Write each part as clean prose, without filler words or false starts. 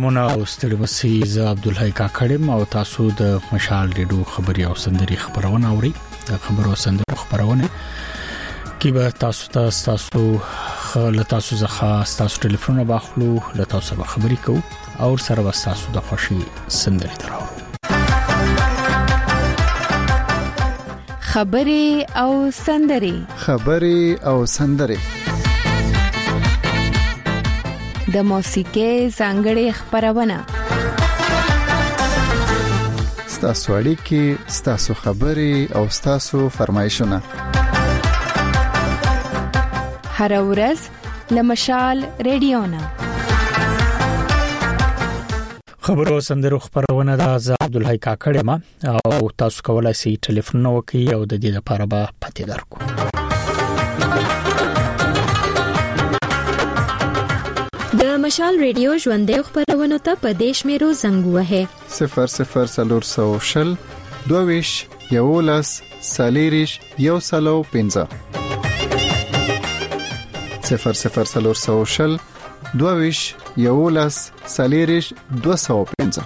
سلامونه او ستړي مسي ز عبدالحی کاکړم او تاسو د مشال ریډیو خبري او سندري خبرونه اوري د خبرو سندرو خبرونه کی به تاسو له تاسو څخه تاسو ټلیفون باخلو له تاسو به خبري کو او سره به تاسو د خوشي سندري دراو خبري او سندري د موسیقي څنګه خبرونه ستاسو اړیکې ستاسو خبري او ستاسو فرمایشونه هر ورځ لمشال ریډیو نه خبرو سندرو خبرونه د عبدالحی کاکړم او تاسو کولای شئ ټلیفون وکړئ او د دې لپاره به پته درکو د مشال ریډیو ژوندې خبرونه ته په دیش میرو زنګ وهه 00 22 یولس سالیریش یو سلو 15 00 22 یولس سالیریش 215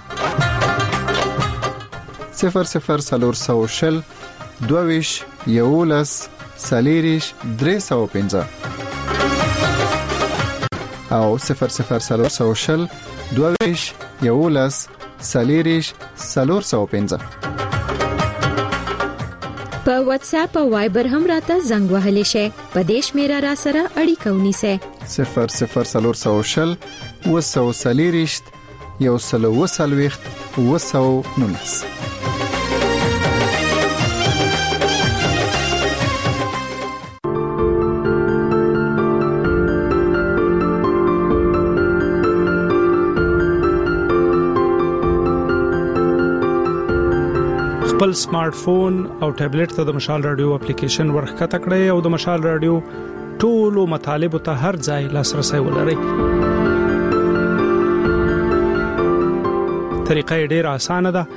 00 22 یولس سالیریش 315 او 00 22 یولس سالیریش 415 په واتس اپ او وایبر هم راته زنګ وهلی شي په دیش میرا را سره اړیکه ونیسه 00 وسو سالیریش یو سلو وسلويخت وسو نونس خپل سمارټ فون او ټابلیټ ته د مشال رادیو اپلیکیشن ورخکته کړئ او د مشال رادیو ټولو مطالب ته هر ځای لاسرسي ولرئ. طریقه ډیره اسانه ده.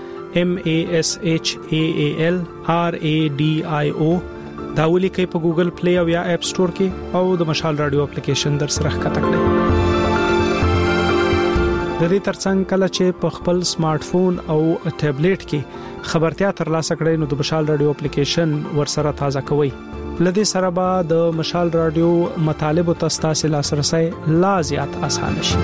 MASHAAL RADIO دا ولیکئ په ګوګل پلی او یا اپ سٹور کې او د مشال رادیو اپلیکیشن در سره ښکته کړئ. د دې ترڅنګ کله چې په خپل سمارټ فون او ټابلیټ کې خبرتیا ترلاسه کړئ نو د مشال رادیو اپلیکیشن ورسره تازه کوئ. لدې سره به د مشال رادیو مطالب او تاسو لاسرسي لا زیات آسان شي.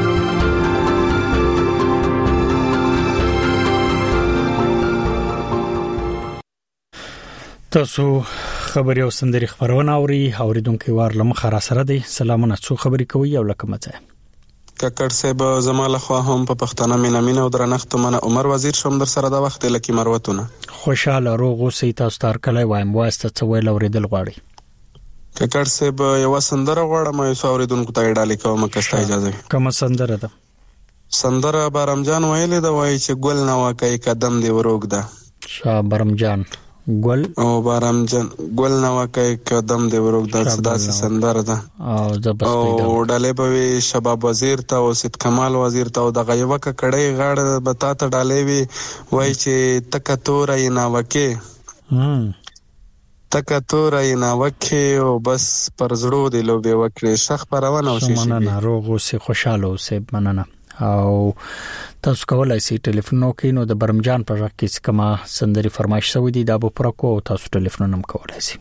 تاسو خبري او سندري خبرونه اوریدونکو وار لمخه را سره دي. سلامونه، څو خبري کوي او لکه مته ککړ صاحب زماله خو هم په پښتنه مینه او درنښت منه عمر وزیر شوم در سره د وخت لکه مروتونه خوشاله روغ اوسئ. تاسو تر کله وایم واسطه څه ویل اوریدل غواړي. ککړ صاحب یو سندره غواړم یو اوریدونکو ته ډالې کوم که ست اجازه کوم سندره ده؟ سندره برمجان ویلې دا وایي چې ګل نه واکای قدم دی وروګ ده. شاه برمجان ګل او برمجان ګل نه واکای قدم دی وروګ ده. داسې سندره ده او زبسته او ډالې به شباب وزیر ته او سید کمال وزیر ته او د غیوه کړي غاړه بتا ته ډالې وی وای چې تک تورې نه وکي تک تورې نه وکي او بس پر زړو دی لو به وکړي شخ پرونه او شي مننه روغ اوسې خوشاله اوسې مننه. او تاسو کولای شئ ټلیفون وکړئ نو د برمجان په ځای کې کومه سندري فرمایش سوي دي دا به پر کو تاسو ټلیفون هم کولای شئ.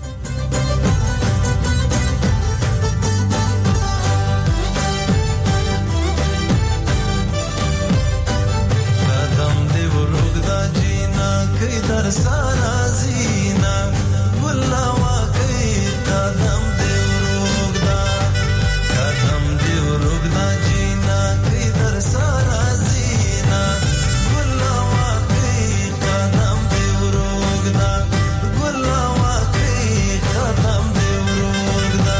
قدم دی ورګ دا جینا کې در سارا زینا ګلا واکې قدم دی ورګ دا جینا کې در سارا زینا ګلا واکې قدم دی ورګ دا ګلا واکې قدم دی ورګ دا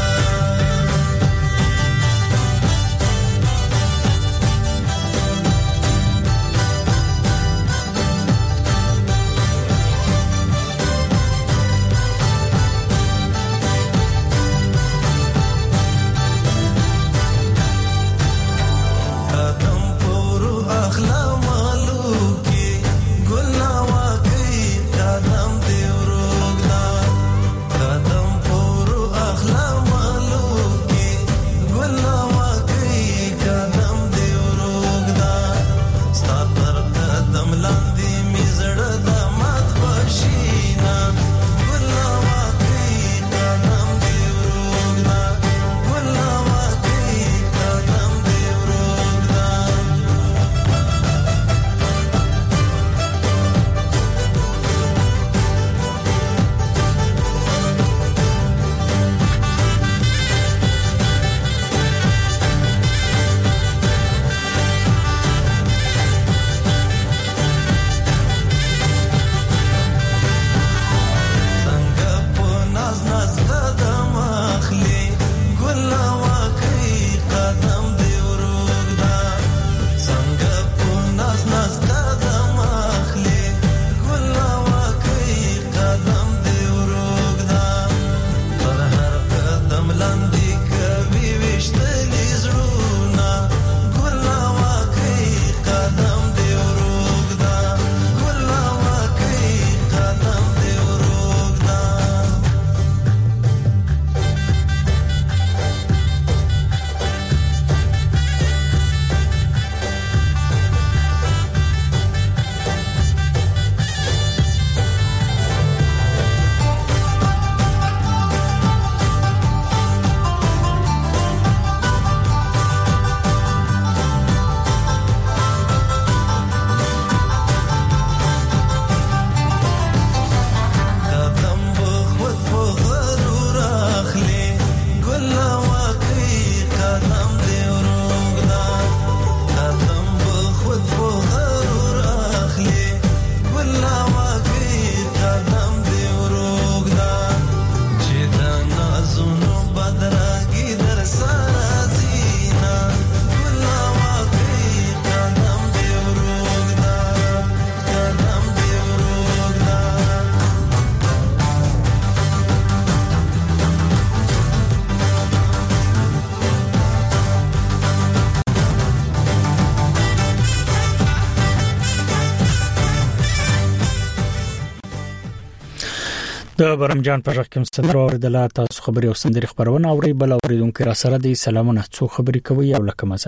د برمجان په ځخ کې سندره اوریدله تاسو خبري او سندري خبرونه اوري بل اوریدونکو را سره دي سلامونه څو خبري کوي او لکه مزه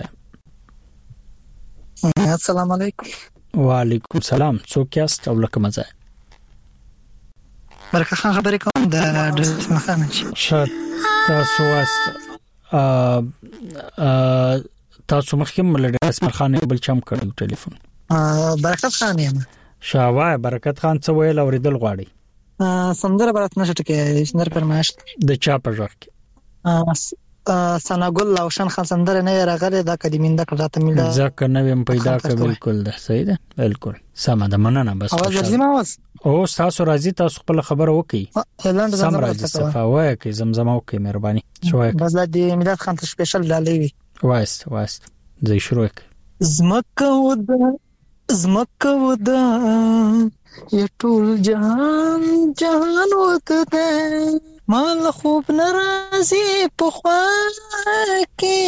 السلام علیکم وعلیکم السلام څوک یاست او لکه مزه برکه خان خبرې کوم د مخانه شات تاسو واست تاسو مخکې ملډه اسمر خان بل چم کړو ټلیفون برکت خان یم شاوای برکت خان څه ویل اوریدل غواړي سندره برات نشته کې سندره پرماش د چا په ځخ کې سناګل او شان خان سندره نه راغله دا قدیمینده کړه مله ځکه نوې پیدا کړ بالکل ده صحیح ده بالکل سم ده مننه بس اواز ورځي ما اوس او تاسو راځي تاسو خپل خبره وکي هلاند سم راځي صفاوه کې زمزمه وکي مهرباني شوي بس د میلاد خان ته سپیشل ډالې وي واست زې شروع ک زمکه ودا یټول جهان وته مال خوب ناراضي په خوا کې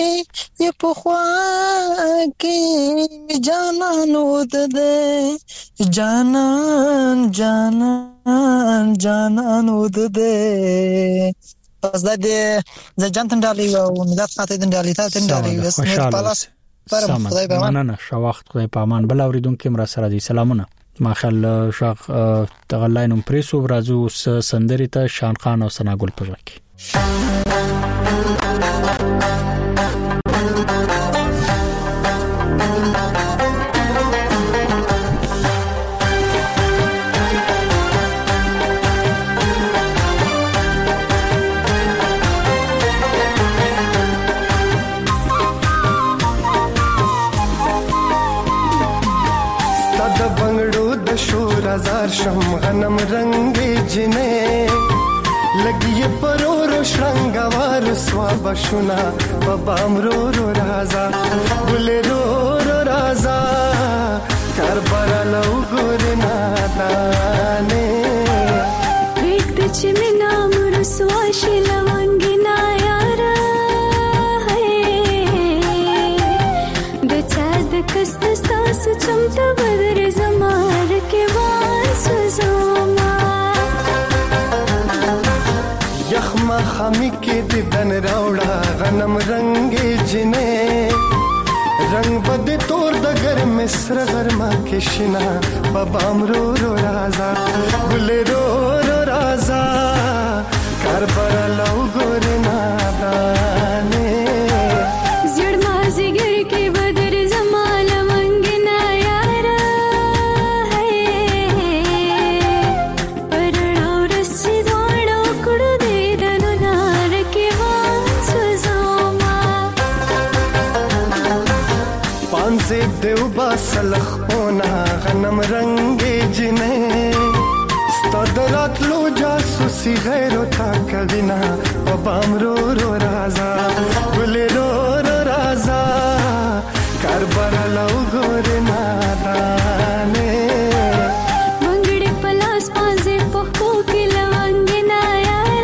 جانان وته جانان وته پس د جانتن ډالې او مدد فاتې ډالې ته ډالې وسمه پالاس نه شو وخت خدای په امان بل اوریدونکو مرا سره دي سلامونه ما خل شاخ تغلاینم پریسو برازو سندري ته شان خان او سناګل پژکی هزار شم غنم رنگ جنې لګي پرور شرنګوار سوا بشنا بابام رو رازا ګل رو رازا کربلا لو ګورنا دانه وېټ چې مې نام رسوا شي لونګینا یار د چا د کست تاسو چمته بدر زمار کې یخما خمی کې د دن راوړه غنم رنگ جنې رنگ بد تور د ګرم سر غرما کې شنا بابام رو رازا ګل رو رازا کربلا لو ګورنا دانه زړ ما زګر کې بدر زمال منګنا یار پرړو رسې دوړو کړو دې دنو نار کې وانس زما پانځه دیو باسلخ پونا غنم رنگ جنې ستادرات لو جاسوسي غیرو تا کبینا بابام رو رازا ګل رو رازا کربلا لو ګورنا دانه منګړې پلاس پانځه په خو کې لونګینا یار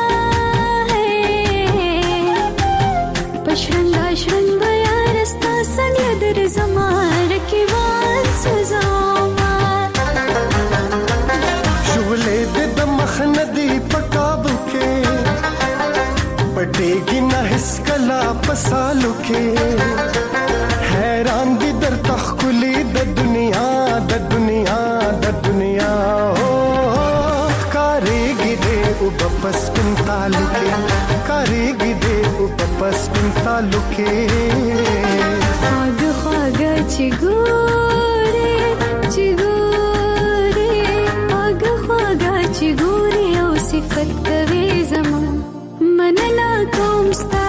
پښرنګا شرنګ یار ستا څنګه در زمار کې وانس زما شولې د مخ ندی پکابو کې پټېږي نه هیڅ کلا پسالو کې حیران دي در تخکلی د دنیا او کاریږي دې او بپس پنتالو کې خواږه چې ګوري خواږه چې ګوري او صفت کوي زما مننا کوم ستا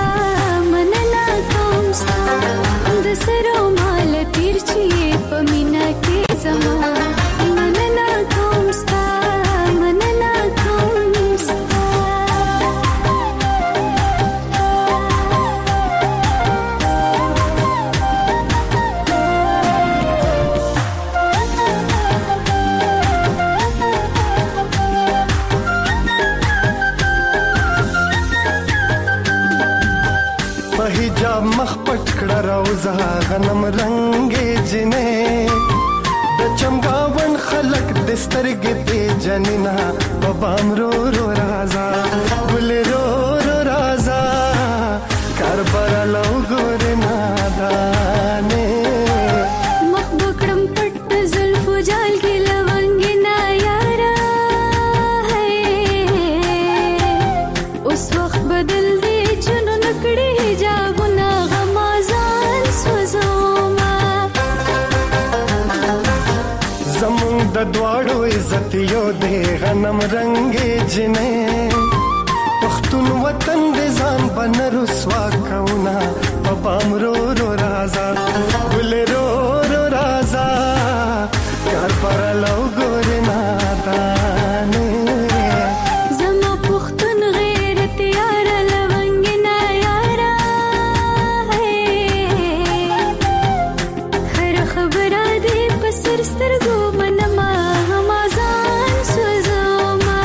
د سرو مال تیر چې په مینا کې زما مننا کوم ستا مخ پټ کړه روزه غنم رنگ جنې د چمګاون خلق د سترګې په جنینا بابام رو رو رازا ګل رو رو رازا کار پر لو ګور نادانه مخ بکړم پټ زلف جال کې لونګ نه یارا ہے اوس وخت بدل دی چونو نکړي حجابونه غمازان سوزوما زمون د دواړو عزت یو دی غنم رنگې جنې پختون وطن دې ځان بن رسوا کونا بابام رو رو رازا ګل رو رو رازا کار پر لو ګور نادانه زما پختون غیرت یار لونګ نه یارا ہے هر خبره دې پسر سترګو منما غمازان سوزوما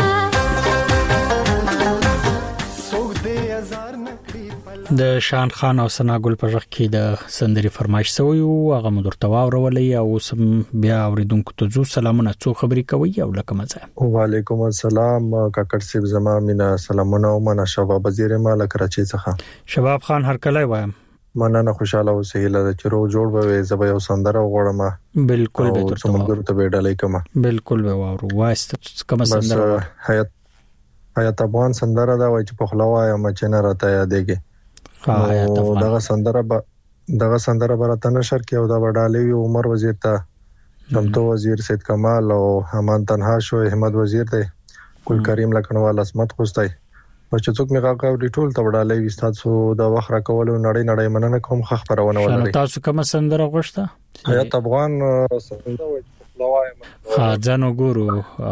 سوګ دې هزار نکړي د شان خان او ثنا ګل په ځخ کې د سندري فرمایش سوی او هغه مدرته واورولې او سم بیا اوریدونکو ته جو سلامونه څو خبري کوي او لکه مزه وعلیکم السلام کاکړ سیب زما مینا سلامونه او منا شباب وزیر مال کراچي څخه شباب خان هر کله وایم مننه خوشاله او سهيله د چرو جوړ به زبې او سندره غوړم بالکل به ترته څومره ته ډالې کما بالکل به واورو واسط کوم سندره حیات افغان سندره دا وای چې په خلوا یا مچنه راته یادېږي دغه سندره برته نشر کې او دا وډالې عمر وزیر ته شمتو وزیر سید کمال او حمان تنها شو احمد وزیر ته ګل کریم لکنوال اسمت خوستای او چې څوک میغه کوي ټول ته وډالې وستاسو د وخت را کول نړۍ مننه کوم خبرونه ولري تاسو کوم سندره غوښته حیات افغان سندره وای په خلوا ځانو ګورو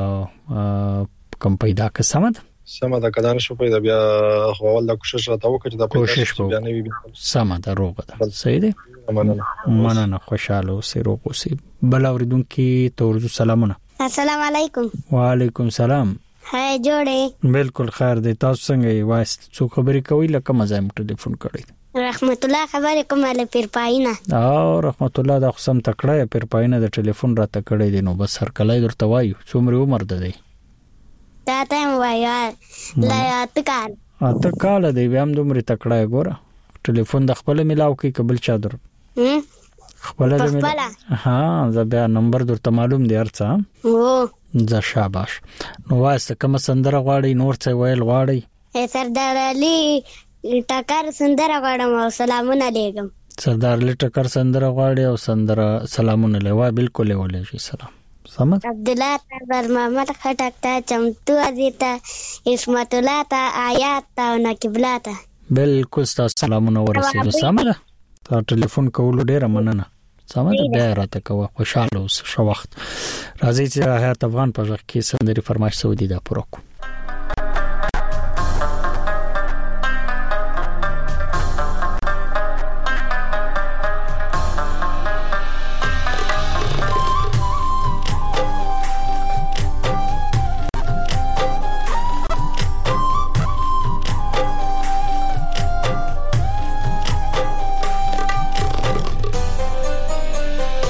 کم پیدا که سمد سمه دا کدان شو پیدا بیا خپل د کوشش راته وکړه د کوشش بیا نه وي سمه دا روغه ده صحیح ده مننه خوشاله اوسې روغ اوسې بل اوریدونکو ته ورزو سلامونه السلام علیکم وعلیکم السلام هاي جوړې بالکل خیر دی تاسو څنګه یې وایست څو خبرې کوي لکه مزه مو ټلیفون کړی رحمت الله خبرې کوم له پیرپاینه او رحمت الله د قسم تکړه پیرپاینه د ټلیفون راته کړی دی نو بس هر کله درته وایو څومره عمر ده دی دا ته وایي لا اته کال دی بیا هم دومره تکړه ګوره ټلیفون د خپل ملاو کې قبل چادر خپل د ملاو ها زه بیا نمبر درته معلوم دی ارڅه او ز شاباش نو واسه کوم سندره غواړي نور څه ویل غواړي سردار علي ټکر سندره غواړم او سلامونه لګم سردار علي ټکر سندره غواړي او سندره سلامونه لوا بالکل ولې شي سلام سمد عبد الله تبر محمد خټک ته چمتو ازیتا اسمت الله ته آیات ته نقيب الله ته بالکل تاسو سلامونه ورسېدو سمده تا ټلیفون کول ډیره مننه سمده بیا راته کوه خوشاله اوس شو وخت راځي چې حیات افغان په ځخ کې سندري فرمایش سعودي دا پروکو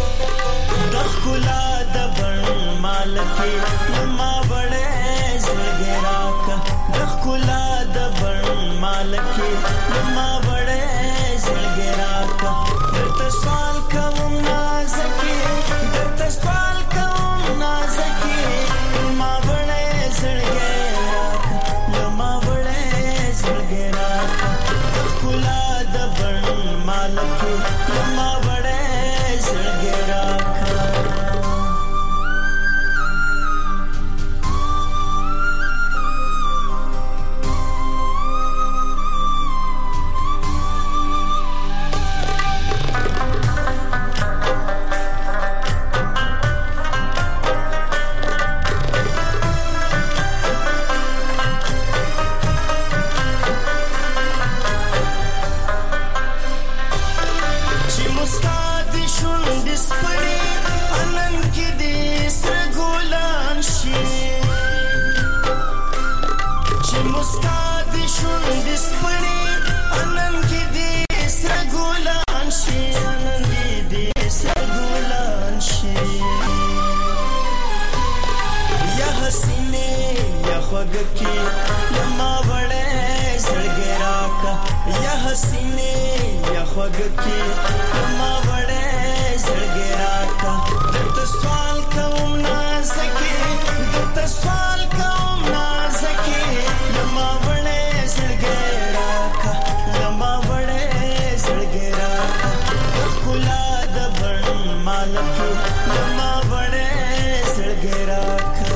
دخلا د بن مال کې ما بڑے کې ما وړې زړګي راکا د سوال کوم نازکي د سوال کوم نازکي ما وړې زړګي راکا ما وړې زړګي راکا خلا د بڼ مالکي ما وړې زړګي راکا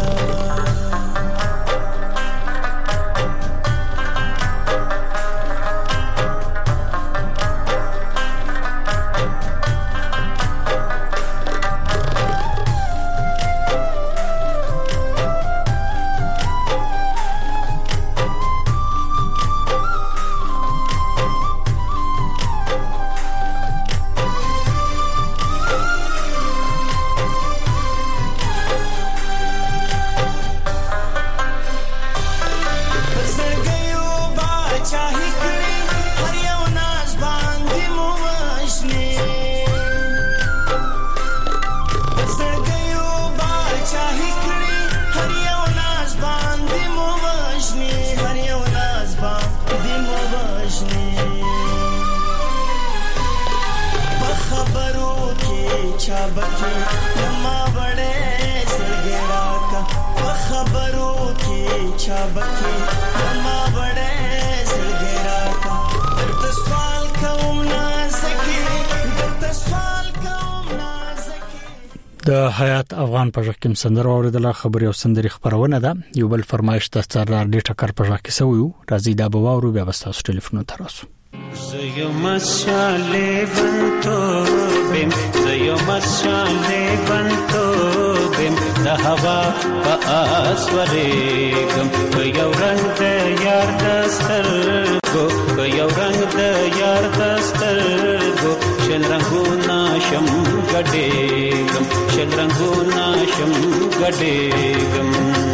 د حیات افغان په ژغ کې سندره اوریدله خبري او سندري خبرونه ده یو بل فرمایش د سردار ډی ټکر په ژغ کې سویو راځي دا به وورو بیا تاسو ټلیفون ته راسو زيو مشاله ونتو بیم زيو مشاله ونتو بیم د هوا په اسورېګم په یو رنگ د یار دسترګو په یو رنگ د یار دسترګو شل رنگونه شم ګډېګم شل رنگونه شم ګډېګم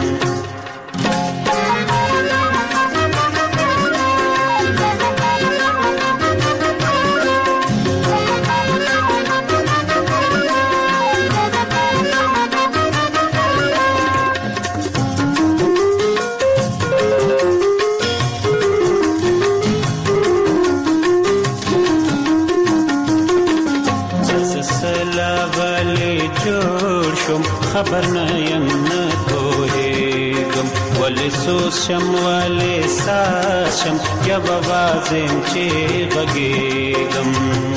خبر نه یم نه پوهېږم ولې سوز شم ولې ساز شم یا به وازم چې غږېږم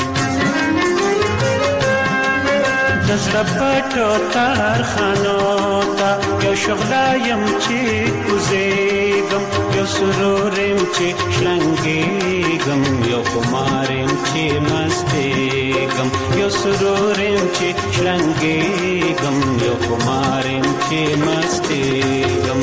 د زړه پټو تارخانو ته یو شغله یم چې کوزېږم یو سرور یم چې شلنګېږم یو خمار یم چې مستېږم یو سرور یم چې شلنګېږم یو خمار یم چې مستېږم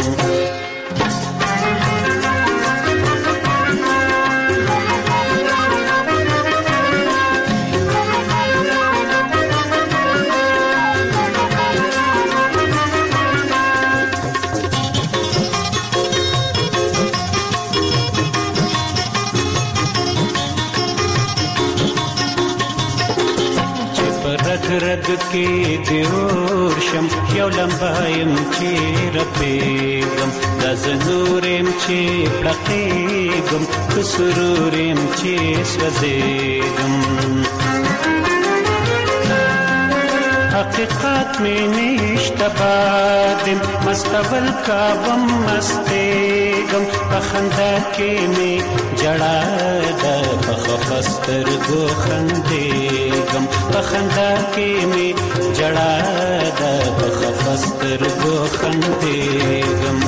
رد کې دیور شم یو لمبایم چې رپېږم د زنورم چې پړقېږم که سرورم چې سوځېږم حقیقت می نشته بادم مستول کابم مستېږم په خندا کې می جړا ده په خفه سترګو خندېږم په خندا کې می جړا ده په خفه سترګو خندېږم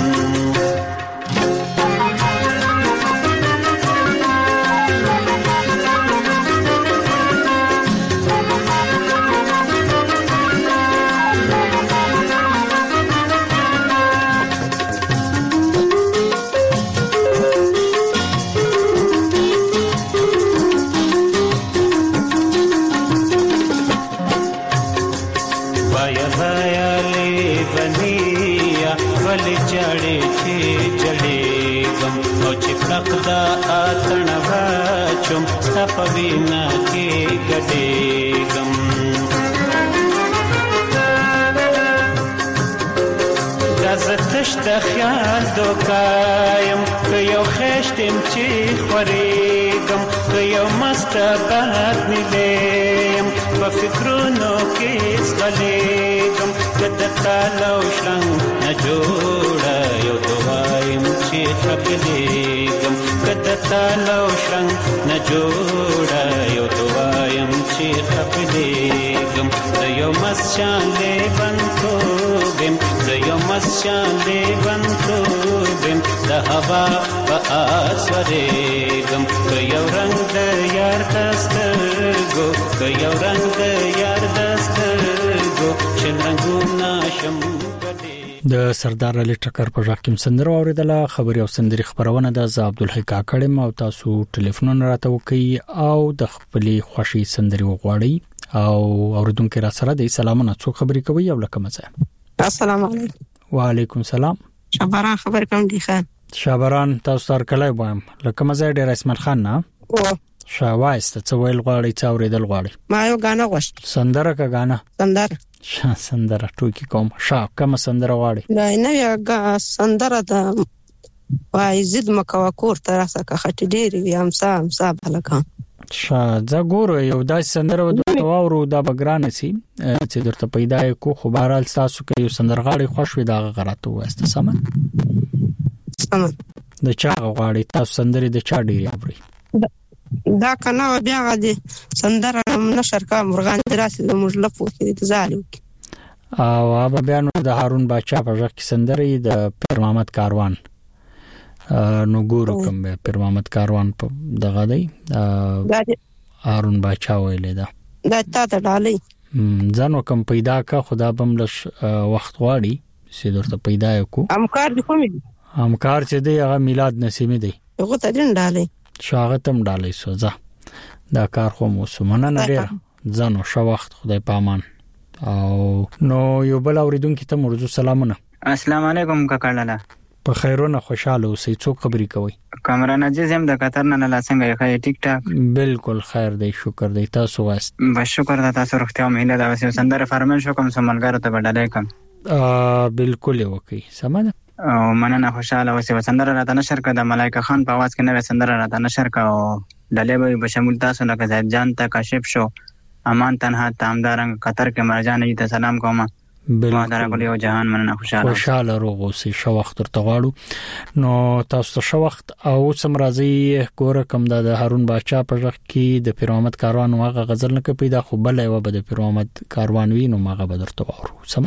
دا اتن واچم ستپوینا کې ګډېږم دا زتش د خیال دوکایم که یو خشتم چې خورېږم که یو مستبد نیلیم په فکرونو کې زغلېږم که د تال او شرنګ نه جوړه یو دوایم چې خپلېږم که د تال او شرنګ نه جوړه یو دوایم چې خپلېږم زه یو مسجان لیونتوب یم زه یو مسجان لیونتوب یم د هوا په آس ورېږم که یو رنګ د یار د سترګو که یو رنګ د یار د سترګو چې رنګونه شم د سردار علي ټکر په ژغ کې سندره اوریدله خبري او سندري خبرونه د عبدالحی کاکړم او تاسو ټلیفون راته وکي او د خپلې خوشي سندري وغواړي او اوریدونکو را سره د سلامونه څو خبري کوي او لکه مزه السلام علیکم وعلیکم السلام شابران خبر کوم دي خان شابران تاسو تر کله وایم لکه مزه ډیر اسمت خان نه شاوایست څه ویل غواړي څه اوریدل غواړي ما یو غانا غوښت سندره کا غانا سندره ټوکی کوم کوم سندره غواړي نه یو سندره د وایزید مکوا کور تر اسه کا خټ ډیری ویم سام بلکان ځا ګورو یو داس سندره د واورو د بګران سي چې درته پیدا کو خو بهرال تاسو کې یو سندرغاړي خوش وي دا غراته واسته سم د چا غواړي تاسو سندري د چا ډیری اوري دا کنه بیا غدي سندره نشر کا مرغان دراسه د مجلفو کې زالو او هغه بیان د هارون باچا په ژغ کې سندري د پیر محمد کاروان نو ګورو کوم پیر محمد کاروان په دغه دی هارون باچا ویلې دا تا ته ډالۍ ځانو کوم پیدا کا خدا بملش وخت غواړي چې درته پیدا کو امکار دي کوم امکار چې دی هغه میلاد نسیمه دی هغه ته دین ډالۍ شاغتم ډالۍ سوزا دا کار خو موسمنه نه ډیر ځانو شو وخت خدای پامان او نو یو بل اوریدونکو ته مرزو سلامونه السلام علیکم کاکړه په خیرونه خوشاله اوسئ څوک خبرې کوي کامران عزیز هم د قطر نه لا څنګه ښه ټیک ټاک بالکل خیر دی شکر دی تاسو واسط بس شکر ده تاسو روغتیا مهله دا وسه سندره فرمایش کوم سملګر ته بدلای کوم بالکل وکي سمه او مننه خوشاله وسه سندره راته نشر کړه ملائکه خان په आवाज کې نوې سندره راته نشر کړه او دلې به شامل تاسو نه کزاد جان ته کاشف شو امان تنها تامدارنګ قطر کې مرجان دې سلام کوم بالکل یو جهان مننه خوشاله روغ اوسئ شو وخت ورته غواړو نو تاسو شو وخت او سم راځي ګوره کوم د هارون باچا په ژغ کې د پیر محمد کاروان واغه غزل نه پیدا خو بل یو به د پیر محمد کاروان وینو ماغه بدرته وورو سم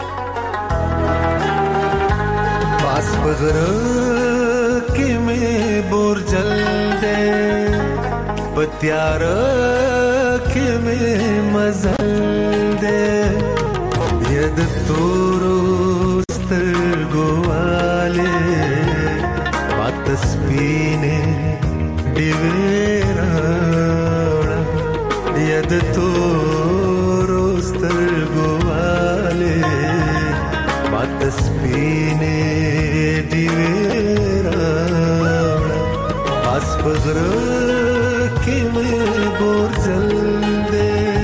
पास बगर के में बोरजल दे पत्यार के में मजल दे यद तोरोस्तर गोवाले वातस्पीने दिवेरा यद तोरोस्तर गोवाले वातस्पीने पास बगर के में बोरजल दे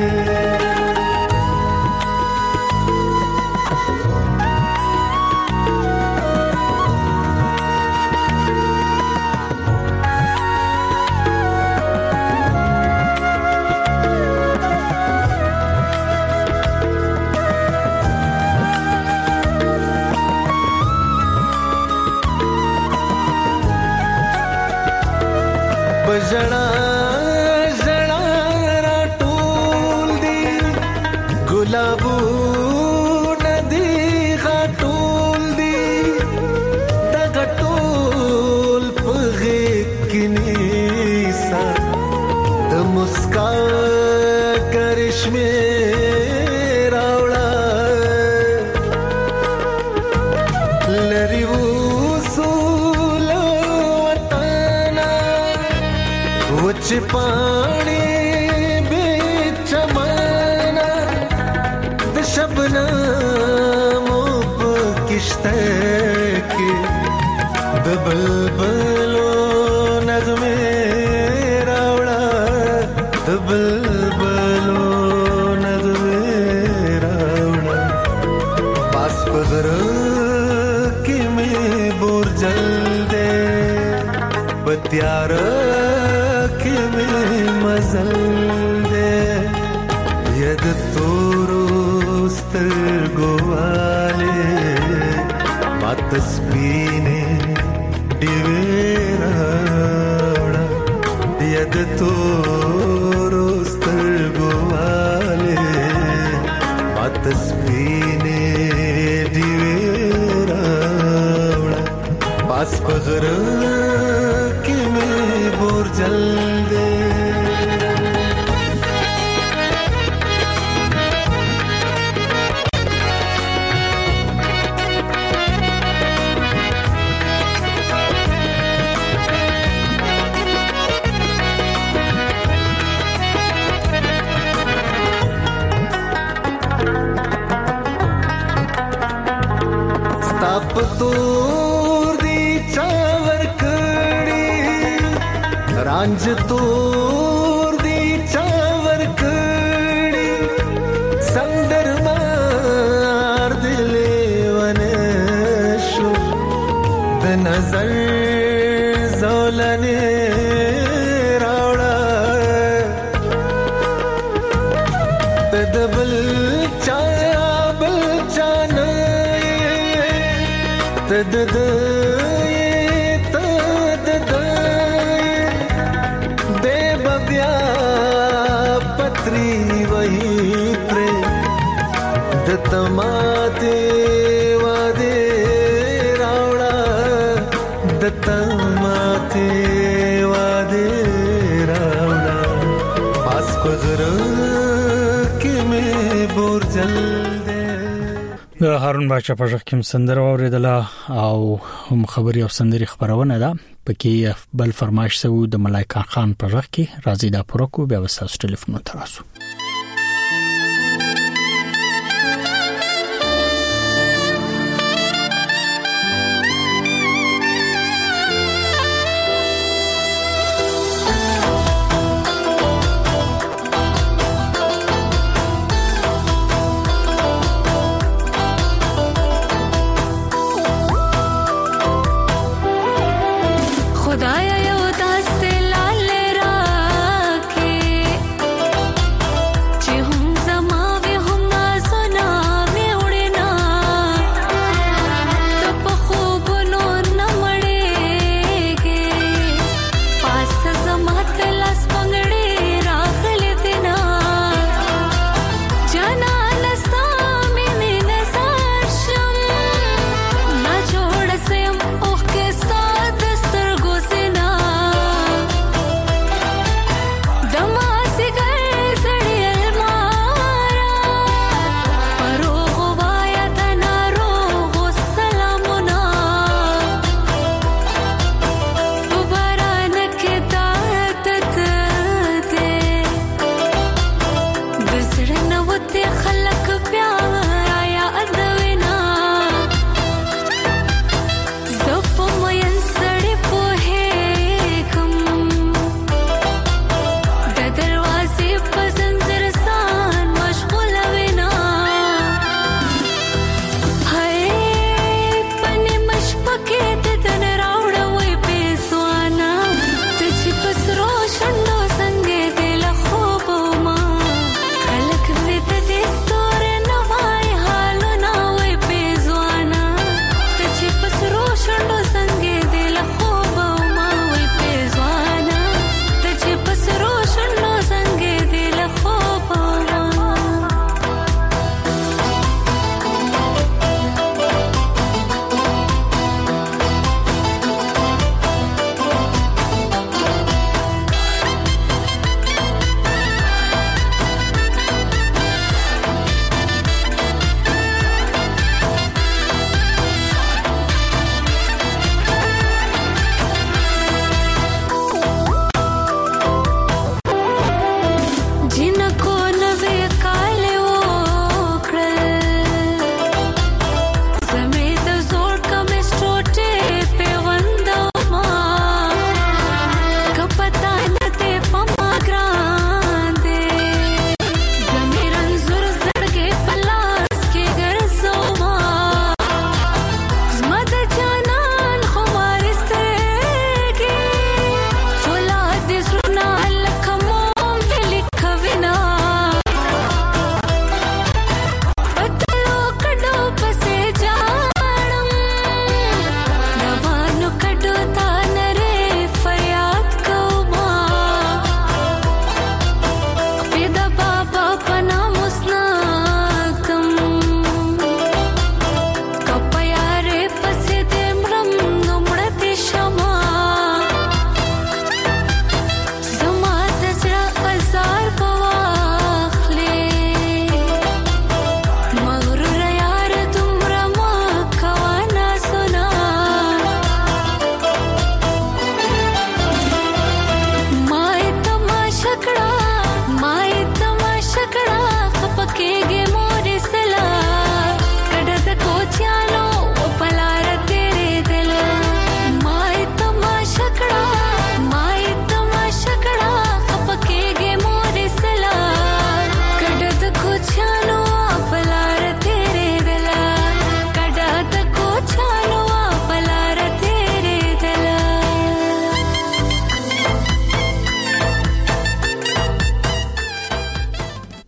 जड़ा जड़ा राटूल दी गुलाबू नदी घाटूल दी दगटूल पगे किनीसा द मुस्का करिश्मे रावड़ा लरिवू पानी बीच माना द शबनमों पे किश्ते के द बुलबुलों नगमे रावड़ा द बुलबुलों नगमे रावड़ा पास बगर के में बोरजल दे پتیار کې مې مزل دې ید تورو سترګو والے مات سپینې ډیوې راوړه ید تورو سترګو والے مات سپینې ډیوې راوړه پاس پغر کې مې بورجل دې तोर दी चावर कड़ी रांझ तोर दी चावर कड़ी संदर मार दिले वनशो द नजर जोलने रावड़ा तदबल चाया बल चाना तद दे बब्या पत्री वही प्रे दत्तमाते वादे रावड़ा दत्तमाते वादे रावड़ा पास गुजर के में बोरजल د هارون بچا په ځخ کې سندره اوریدله او هم خبري او سندري خبرونه ده پکې بل فرمایش سو د ملایکا خان په ځخ کې راځي دا پروکو بیا وساس ټلیفون تراسو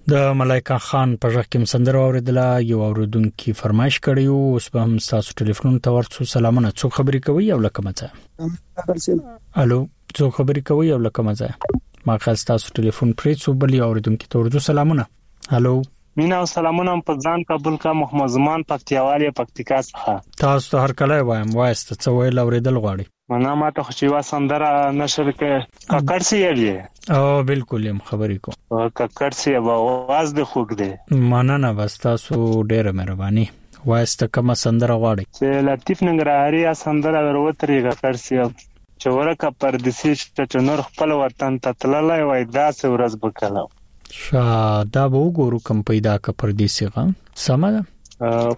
د ملایکا خان په ځکه کوم سندره اوریدله یو اوریدونکو فرمایش کړیو اوس به هم تاسو ټلیفون ته ورڅو سلامونه څو خبرې کوي او لکه مزه الو څو خبرې کوي او لکه مزه ما خاص تاسو ټلیفون پرې څو بل اوریدونکو ته ورڅو سلامونه الو مینا او سلامونه په ځان قبول کا محمد زمان پکتیاوالي پکتیکا څخه تاسو ته هر کله وایم وایست څو ویل اوریدل غواړي منا ما ته خوشیوا سندره نشر کې ککړ سی یې او بالکل هم خبرې کو ککړ سی आवाज د خوګ دی مننه بس تاسو ډیره مهرباني وایست کوم سندره غواړي چې لطیف ننګرهاري سندره وروتري ککړ سی چورکه پردیسی چې نور خپل وطن ته تللای وای دا څه ورځ بکاله دا به وګورو کوم پیدا ک پردیسی غا سمه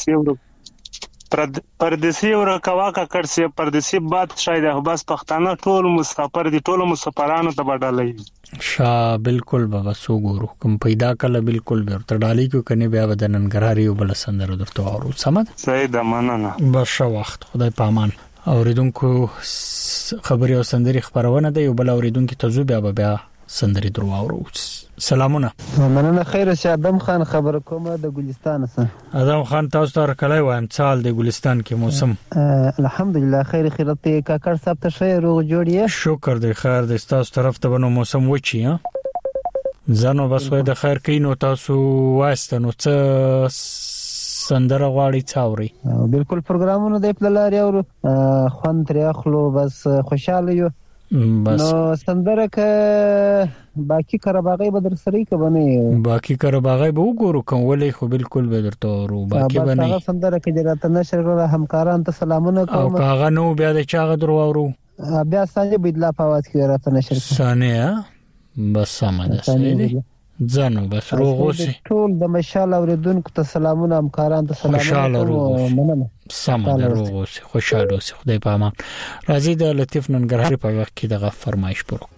پردیسی ورکوا کا کرسی پردیسی باد شاید بس پښتانه ټول مسافر دي ټول مسافرانو ته بدلای بالکل بابا سو ګورو کوم پیدا کله بالکل به ورته ډالي کو کني بیا بدنن غراري وبل سندره درته اورو سمد صحیح د مننه بس وخت خدای پامان اوریدونکو خبري او سندري خبرونه ده یو بل اوریدونکو ته بیا سندري درو اورو سلامونه مننه خیر شه ادم خان خبر کومه د ګلستان سره ادم خان تاسو ته کله وایم چال د ګلستان کې موسم الحمدلله خیر خیرت کاکړ صاحب ته شه روغ جوړی شکر دی خیر د تاسو طرف ته بنو موسم وچی ها زنو بس وای د خیر کینو تاسو واستنو څه سندره غواړي څاوري بالکل پروګرامونه د پللاري او خوان تر اخلو بس خوشاله یو بس نو سندره ک باقی کرباغي بدر سری ک بنه باقی کرباغي به وګورو کوم ولې خو بالکل به درته ورو باقی بنه بس سندره ک جراته نشر کړه همکاران ته سلامونه کوم او کاغه نو بیا د چاغه درو ورو بیا سانه بدلا پاوات کی راته نشر سانه بس سمه ده ځانو بس روغوسي ټول د مشال اوریدونکو ته سلامونه همکاران ته سلامونه مننه سمه روغوسي خوشاله اوسئ خدای په امان راځي د لطیف ننګرهاري په وخت کې دغه فرمایش پرو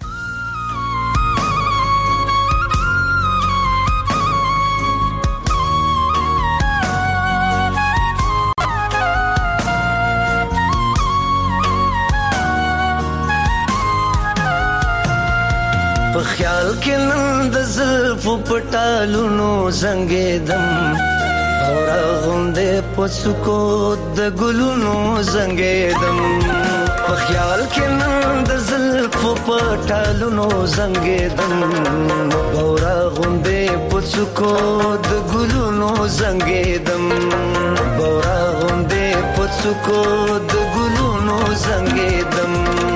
په خیال کې نن د زلفو پټالونو زنګېدم اور غوندې پڅکو د ګلونو زنګېدم په خیال کې نن د زلفو پټالونو زنګېدم اور غوندې پڅکو د ګلونو زنګېدم اور غوندې پڅکو د ګلونو زنګېدم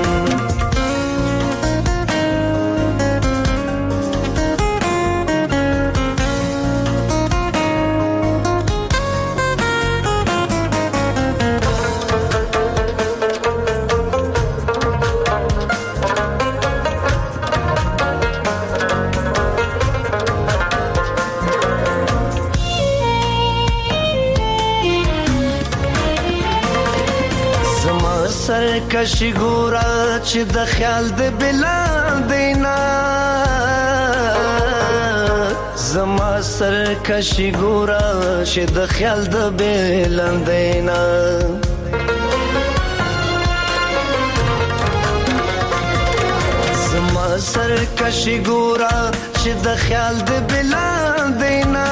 کشي ګورا چې د خیال د بلال دینا زما سر کشي ګورا چې د خیال د بلال دینا زما سر کشي ګورا چې د خیال د بلال دینا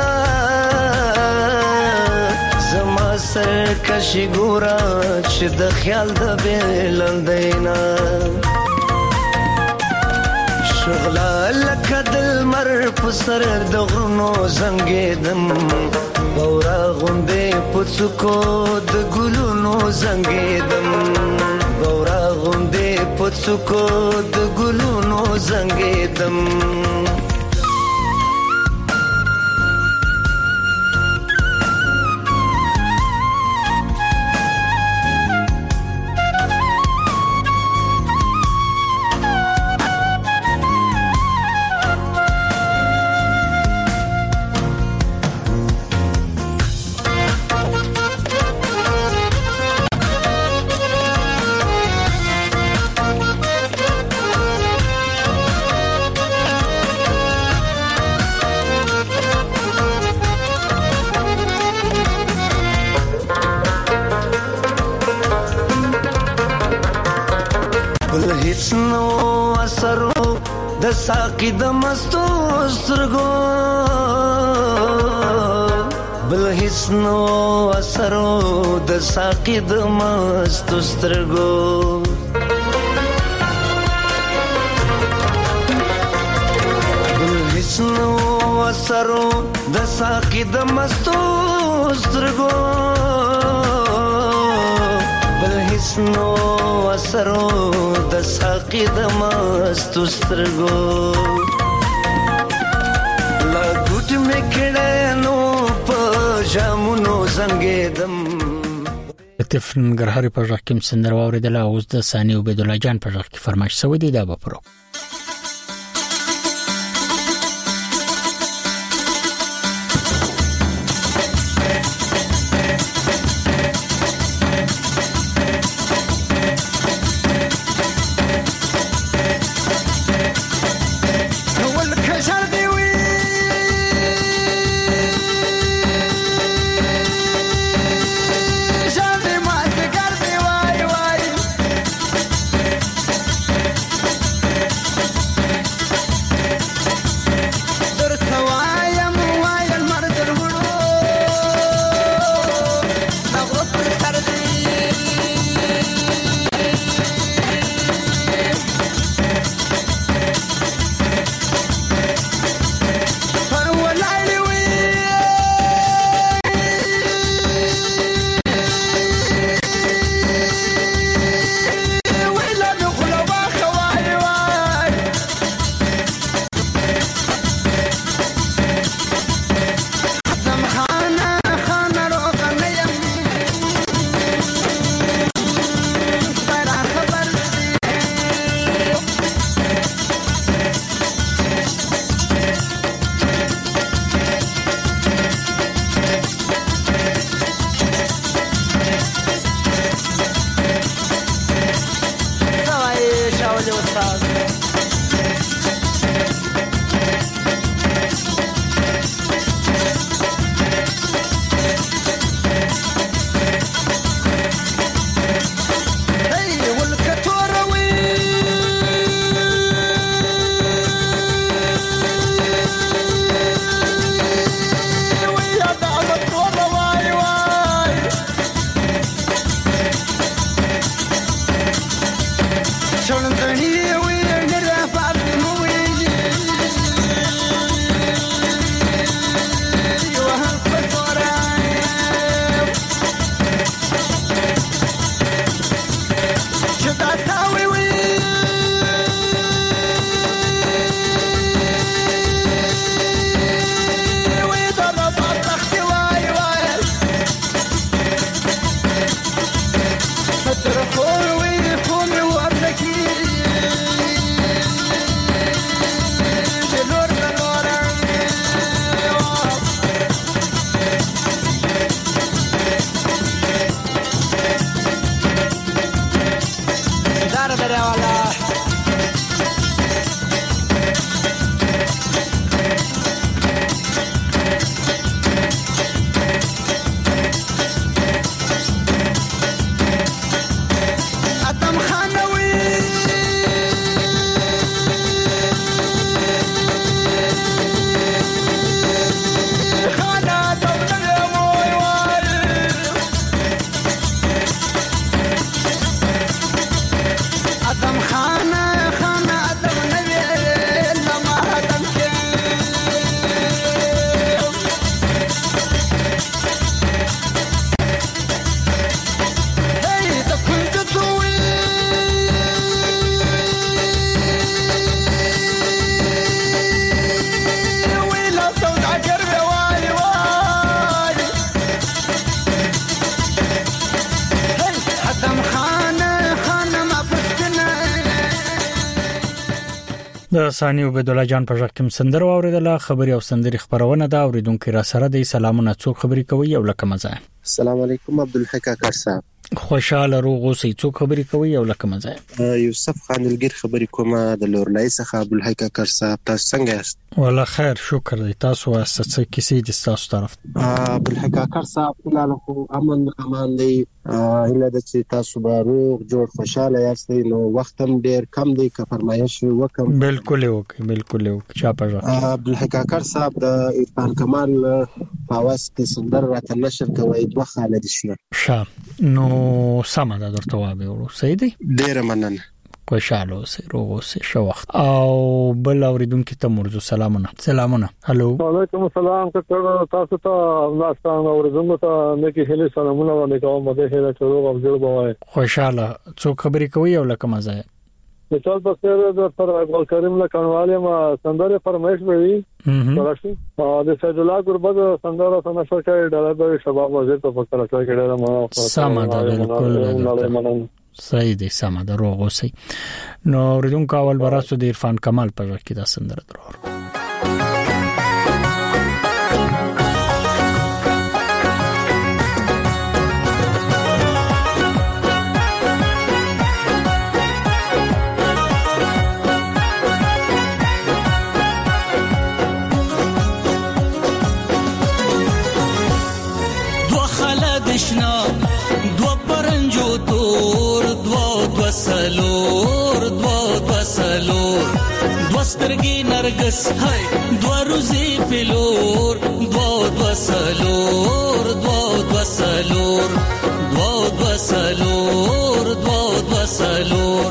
سر کشي ګورا چې د خیال د بلندینا شغلا لکه د مر په سر د غرونو زنګېدم بورا غوندې پڅکو د ګلونو زنګېدم بورا غوندې پڅکو د ګلونو زنګېدم د ساقي د مستو سترګو بل هیڅ نو اثرو د ساقي د مستو سترګو بل هیڅ نو اثرو د ساقي د مستو سترګو بل هیڅ نو اثرو د ساقي د مستو سترګو لا ګوټ مې کړه نو په جامونو زنګېدم تفن ګرهاري په ځکه کوم سندره اوریدله اوس د ثاني عبید الله جان په ځکه فرمایش سوي دی دا به پرو د ثاني عبید الله جان په ځکه کوم سندره اوریدله خبري او سندري خبرونه دا اوریدونکو را سره د سلامونه څوک خبري کوي او لکه مزه السلام علیکم عبدالحق کاکړ صاحب خوشاله روغ اوسئ. څو خبرې کوي او لکه مزه یوسف خانلګر خبرې کومه د لورلای څخه عبدالحی کاکړ صاحب. تاسو څنګه یاست؟ والله خیر شکر دی. تاسو واسه څه کیسې د تاسو طرف؟ عبدالحی کاکړ صاحب لاله خو امان دی. هله د چې تاسو به روغ جوړ خوشاله یاست. نو وخت هم ډیر کم دی که فرمایش وکم. بالکل وکي چا پژا. عبدالحی کاکړ صاحب د عرفان کمال پاواز کې سندر راته نشر کوي دوه خالد شي. نو سم ده درته وابه ورو صحیح دی. ډیر مننه. خوشاله اوسئ روغ اوسئ شو وخت. او بل اوریدونکو ته مرزو سلامونه. هالو وعلیکم السلام. تاسو ته ناستان اوریدونکو ته نکي هلي سلامونه وعلیکم مده هله چروغ او جوړ بوای. خوشاله څو خبرې کوي او لکه مزه مثال په سره د پر کریم له کنواله ما سندره فرمایش وی راشي د سید الله ګربد سندره سنشر کوي د شباب وزیر په فکر راځي کړه ما سم ده بالکل صحیح دی. سم ده روغ اوسئ. نو اوریدونکو اول براسو د عرفان کمال په ځکه دا سندره درور. سترګې نرګس هاي دوه روزي فلور دوا سلور دوا سلور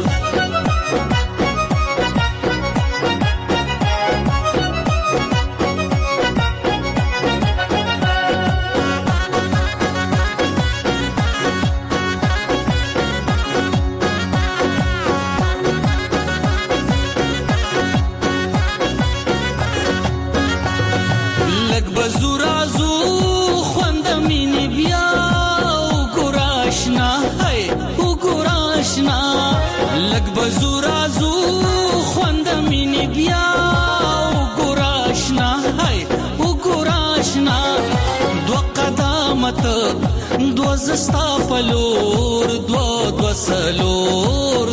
زستا فلور دوا سلور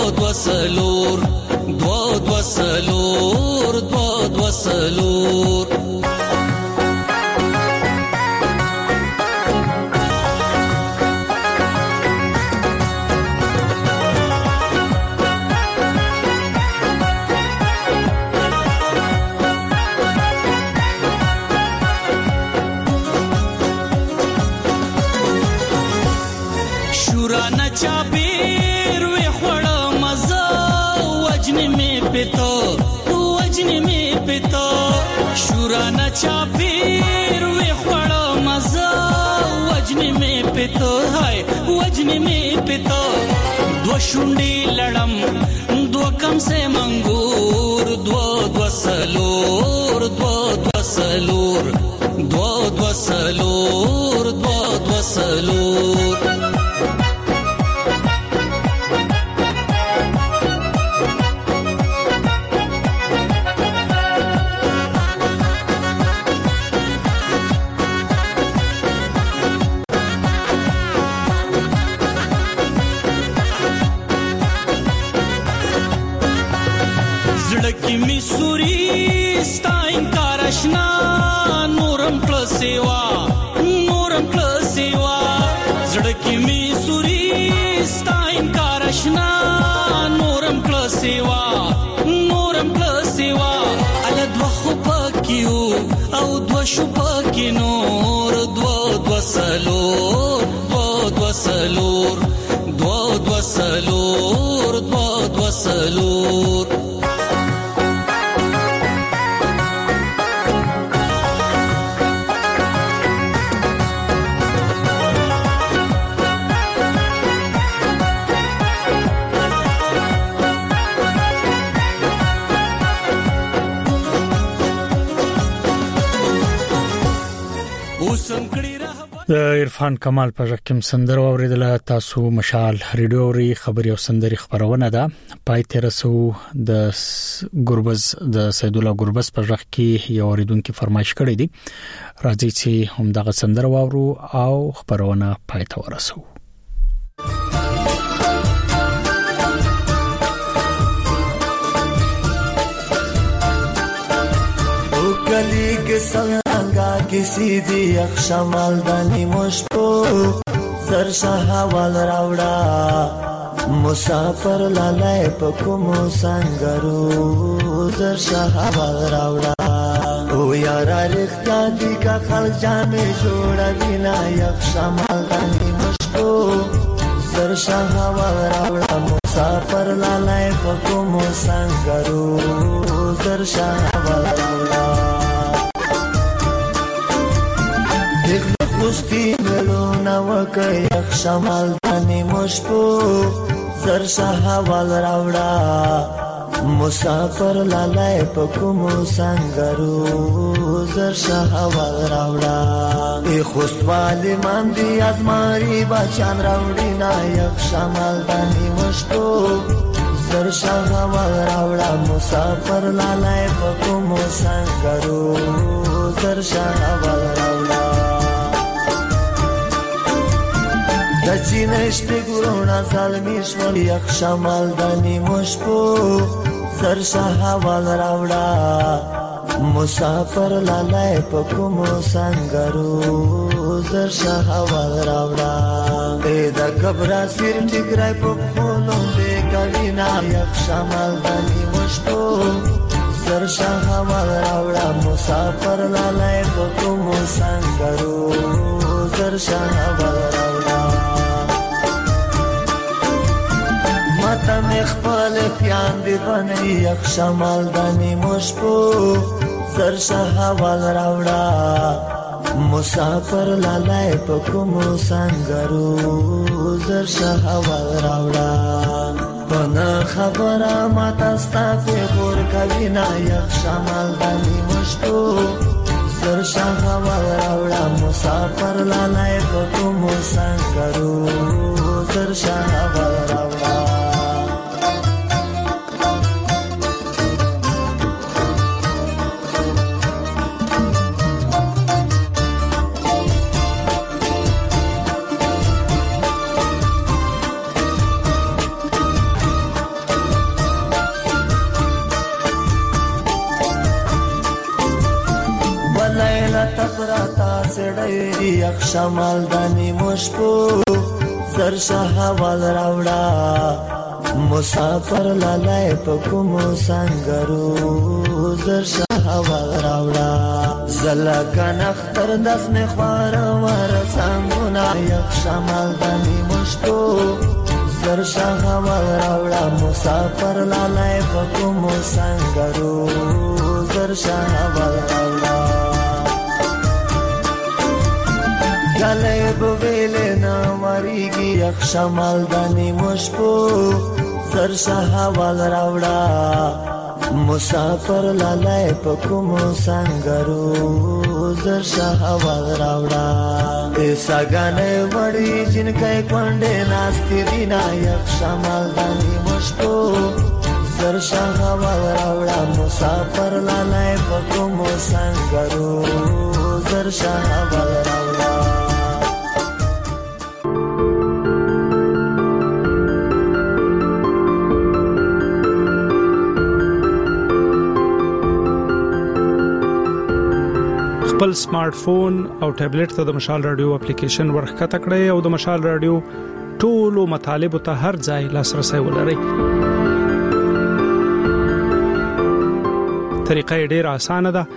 چاپیر وی خوړه مزه وجنی می پته هاي وجنی می پته دو شونډې لړم دو کم سه منګور دوا سلور زړکی می سوري ستا انکار آشنا نورم کله سیوا زړکی می سوري ستا انکار آشنا نورم کله سیوا ال دو خو پکيو او دو شو پکې نور دوا سلور عرفان کمال په رقم سندره اوریدله. تاسو مشال ریډیو ری خبري او سندري خبرونه ده پای تر سو د ګربز د سید الله ګربز په ځخ کې یو اوریدونکو فرمایش کړی دی. راځي چې هم دغه سندره واورو او خبرونه پای ته ورسو. गली के संगा किसी दी अक्षमल दनी मुश्को सरशाह वाल रावड़ा मुसाफर लालाय पकुमो संगरू सरशाह वाल रावड़ा ओ यारा रिख्ता दी का खल जामे जोड़ा बिना अक्षमल दनी मुश्को सरशाह वाल रावड़ा मुसाफर लालाय पकुमो संगरू सरशाह वाल रावड़ा कुस्ती मेलो नवक यक्षमल दानी मुश्को सरशाह वाल रावड़ा मुसाफर लालाय पकुमो संगरू सरशाह वाल रावड़ा ए खुस्तवाली मंदी आजमारी बचान रावड़ी ना यक्षमल दानी मुश्को सरशाह वाल रावड़ा मुसाफर लालाय पकुमो संगरू सरशाह वाल रावड़ा दचिनष्ट गुरुणा सालमीश्वर यक्षमल दनी मुश्को सरशाह वाल रावड़ा मुसाफर लालाय पकुमो संगरू सरशाह वाल रावड़ा ए द गबरा सिर ठिकराय पखोलो दे कविना यक्षमल दनी मुश्को सरशाह वाल रावड़ा मुसाफर लालाय पकुमो संगरू सरशाह वाल रावड़ा मता मखपल प्यान दी बनी यक्षमल दनी मुश्को सरशाह वाल रावड़ा मुसाफर लालाय पकुमो संगरू सरशाह वाल रावड़ा पना खबरा मता स्ताफे गोर कविना यक्षमल दनी मुश्को सरशाह वाल रावड़ा मुसाफर लालाय पकुमो संगरू सरशाह वाल रावड़ा तपराता सेड़ई यक्षमल दनी मुश्को सरशाह वाल रावड़ा मुसाफर लालाय पकुमो संगरू सरशाह वाल रावड़ा जला कनख्तर दस में ख्वार वर संगुना यक्षमल दनी मुश्को सरशाह वाल रावड़ा मुसाफर लालाय पकुमो संगरू सरशाह वाल रावड़ा गले बुवेले ना मरीगी यक्षमल दनी मुश्को सरशाह वाल रावड़ा मुसाफर लालाय पकुमो संगरू सरशाह वाल रावड़ा ऐसा गाने बड़ी जिनके कंडे नास्ती दीना यक्षमल दनी मुश्को सरशाह वाल रावड़ा मुसाफर लालाय पकुमो संगरू सरशाह वाल रावड़ा خپل سمارټ فون او ټابلیټ ته د مشال رادیو اپلیکیشن ورخکته کړئ او د مشال رادیو ټولو مطالب ته هر ځای لاسرسي ولرئ. طریقه ډیره اسانه ده.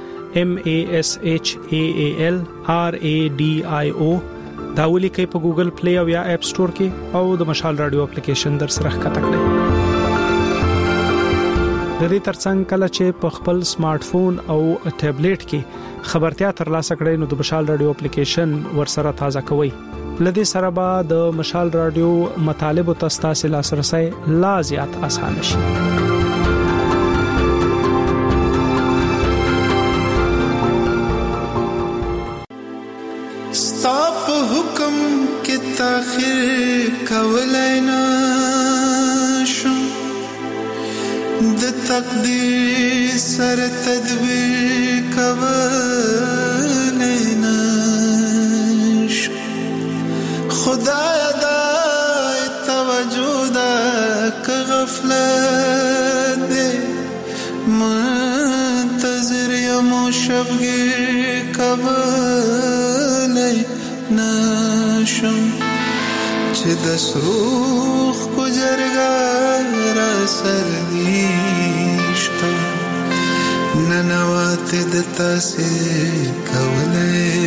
MASHAALRADIO دا ولیکئ په ګوګل پلی او یا اپ سٹور کې او د مشال رادیو اپلیکیشن در سره ښکته کړئ. د دې ترڅنګ کله چې په خپل سمارټ فون او ټابلیټ کې خبرتیا ترلاسه کړئ نو د مشال رادیو اپلیکیشن ورسره تازه کوئ. لدې سره به د مشال رادیو مطالب او تاسو لاسرسي لا زیات اسانه شي. ستاپ حکم کې تاخير کولای نه شو د تقدیر سره تدبیر کولای نه شو خدای دا توجه دا که غفلت دې منتظر یم شبگیر کولای نشم چې د سروخ کو جرګه را سر نشته ننوات د تاسې کولای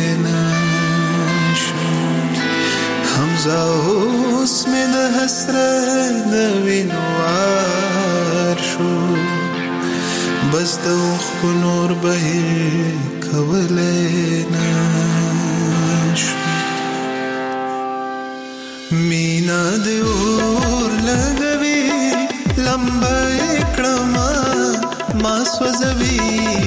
نشم حمزه اوس مې د حسرت د وینو وار شو بس د اوښکو نور بهیر کولی نشم مینا د اور لګوي لمبه یې کړمه ما سوځوي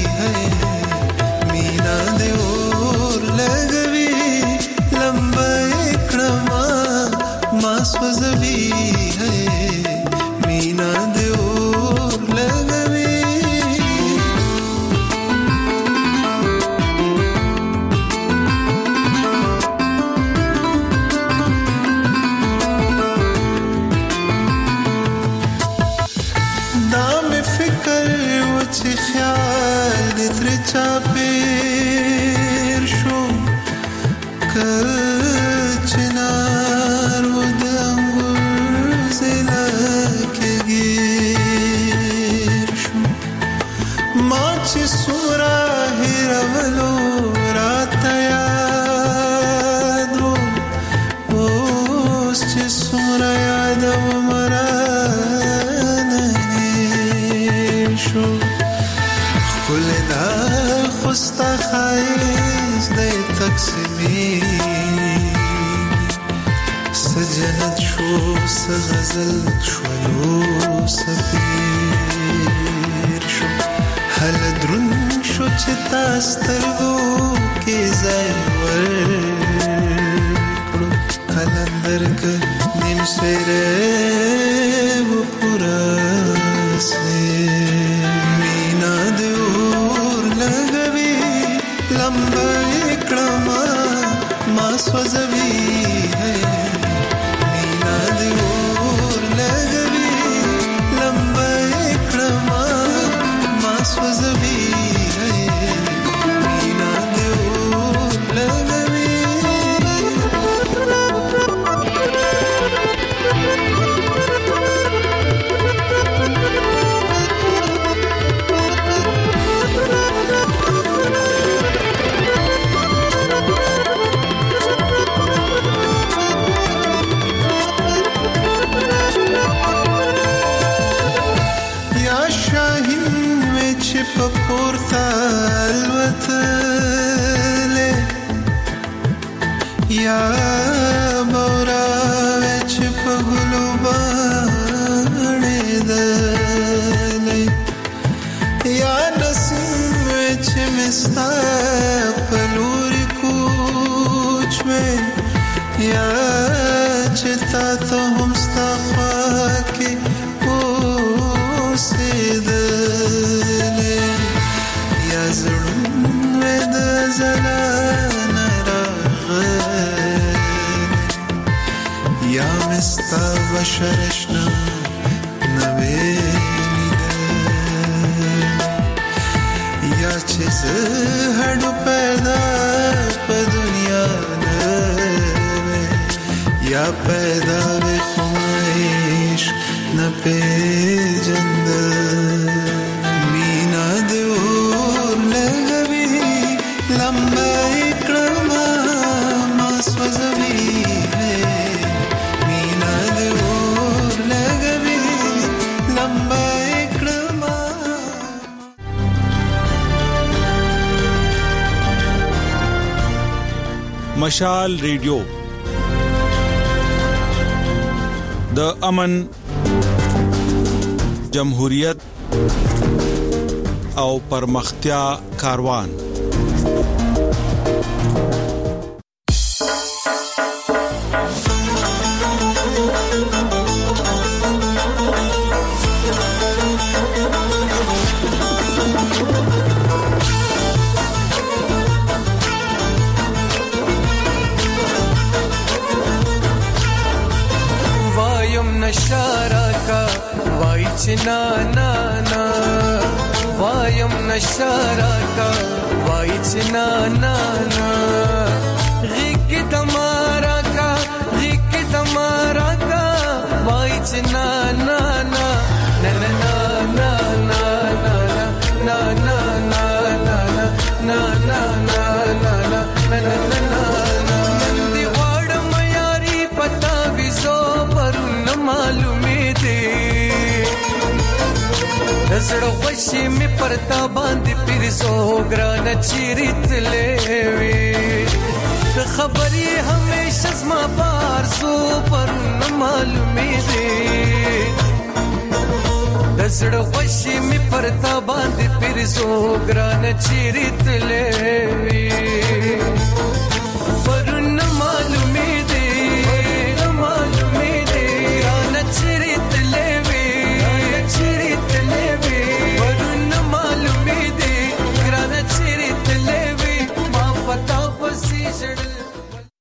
مینا د اور لګوي لمبه یې کړمه ما سوځوي مینا د اور لګوي چې خیال دې تر چا پیر شو که چنار و د انګور زیله کې ګیر شو ما چې څومره هېرولو راته یاد و اوس چې څومره یادوم رانه هېر شو ښکلی دا خو ستا ښایست دی تقسیمي څه جنت شو څه غزل شولو څه پیر شو هله دروند شو چې تا سترګو کې ځای ورکړو قلندر که نیم سویری و پوره سي مینا د اور لګوي لمبه یې کړمه ما سوځوي مینا د اور لګوي لمبه یې کړمه ما سوځوي مینا د اور لګوي په پورته الوتلې یا بوراوې چې په ګلو باڼېدلې یا نسیم چې مې ستا په لورې کوچ وې یا چې تا ته هم ستا خوا کې اوسېدلې زړون وې د زلانه راغلی یا مې ستا بشر اشنا نه وې لیدلی یا چې زه هډو پیدا په دنیا نه وې یا پیدا وې خو عشق نه پېژندل مینا د اور لګوي لمبه یې کړمه ما سوځوي مینا د اور لګوي لمبه یې کړمه مشال ریډیو د امن جمهوریت او پرمختیا کاروان نشارaka وای چې نا نا نا وایم نشارaka چې نا نا نا غیږ تمہارا کا غیږ تمہارا کا وای چې نا نا نا نا نا نا نا نا نا نا نا نا نا نا نا نا نا دی غواړم یاري پتا وزو پرون معلومې دي زړه خوشي می پرتا باندې پیرزو ګران چیرتلې وي خبري همیشه زما بار سو پرون معلومې دي زړه خوشي می پرتا باندې پیرزو ګران چیرتلې وي